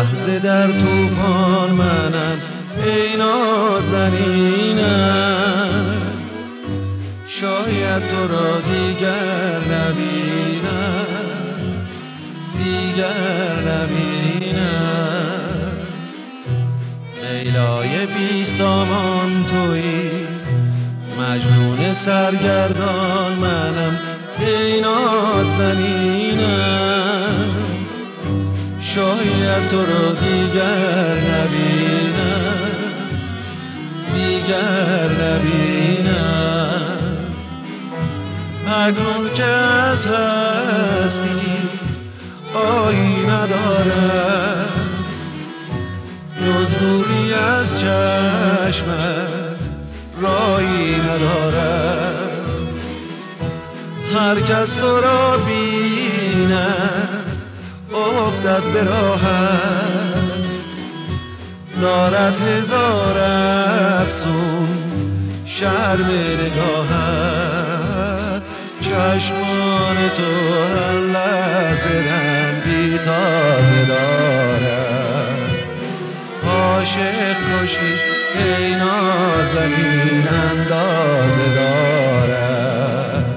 لحظه در طوفان منم ای نازنینم. شاید تو را دیگر نبینم، دیگر نبینم. لیلای بی سامان تویی، مجنون سرگردان منم ای نازنینم. شاید تو را دیگر نبینم، دیگر نبینم. اکنون که از هستی آیی ندارم، جز دوری از چشمت رایی ندارم. هر کس تو را بیند افتد به راهت، دارد هزار افسون شرم نگاهت. چشمان تو هر لحظه رنگی تازه دارد. عاشق کشی ای نازنین اندازه دارد.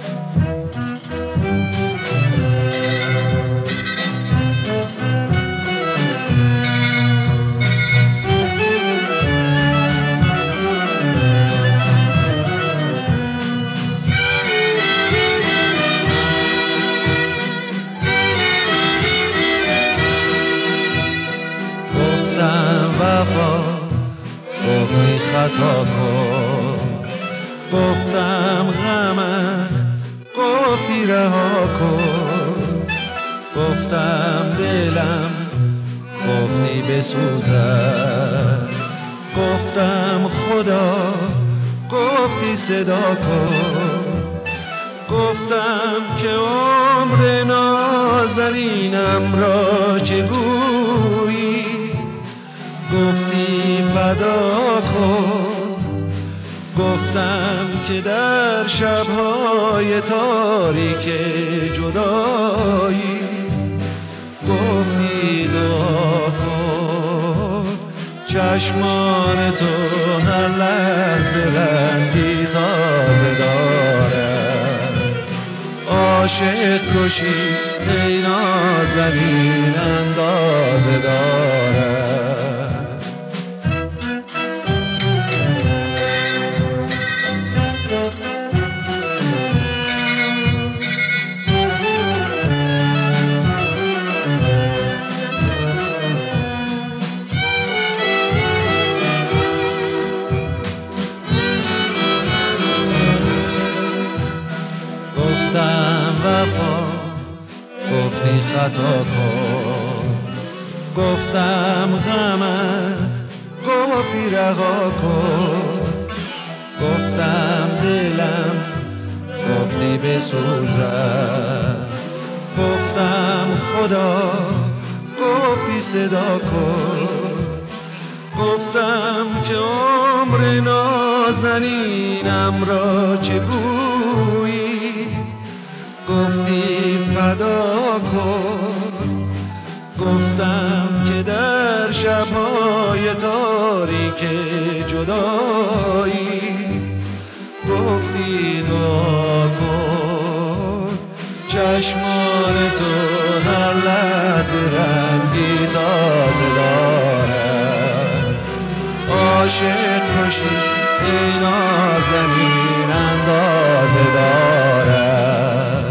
وفا گفتی خطا کن، گفتم غمت گفتی رها کن. گفتم دلم گفتی بسوزد، گفتم خدا گفتی صدا کن. گفتم که عمر نازنینم را چه گویی، گفتی فدا کن. گفتم که در شبهای تاریک جدایی گفتی دعا کن. چشمان تو هر لحظه رنگی تازه دارد. عاشق کشی ای نازنین اندازه دارد. گفتم وفا گفتی خطا کن، گفتم غمت گفتی رها کن. گفتم دلم گفتی بسوزد، گفتم خدا گفتی صدا کن. گفتم که عمر نازنینم را چه گویی، گفتی فدا کن. گفتم که در شبهای تاریک جدایی گفتی دعا کن. چشمان تو هر لحظه رنگی تازه دارد. عاشق کشی ای نازنین اندازه دارد.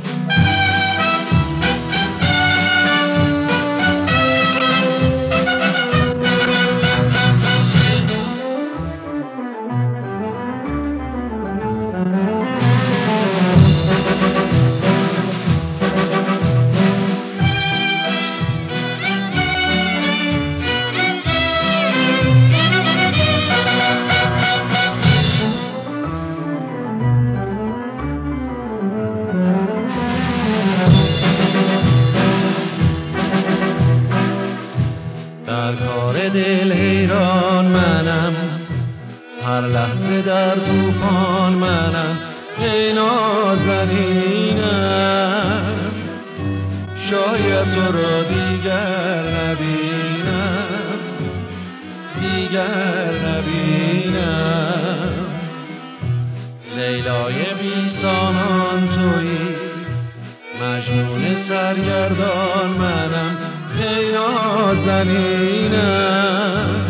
در کار دل حیران منم، هر لحظه در طوفان منم ای نازنینم. شاید تو را دیگر نبینم، دیگر نبینم. لیلای بی سامان تویی، مجنون سرگردان منم، ای نازنینم.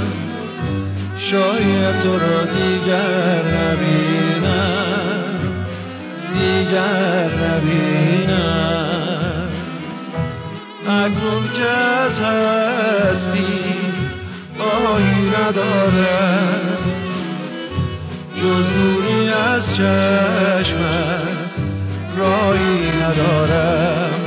شاید تو را دیگر نبینم، دیگر نبینم. اکنون که از هستی آهی ندارم، جز دوری از چشمت راهی ندارم.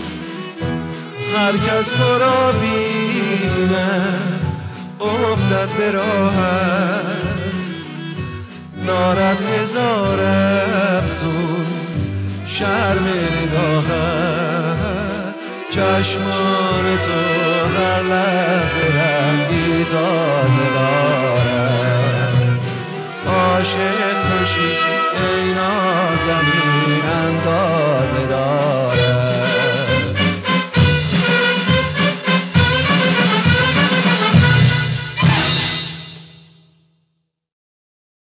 هر کس تو را بیند افتد به راحت، دارد هزار افسون شرم نگاهت. چشمان تو هر لحظه رنگی تازه دارد. عاشق کشی ای نازنین اندازه دارد.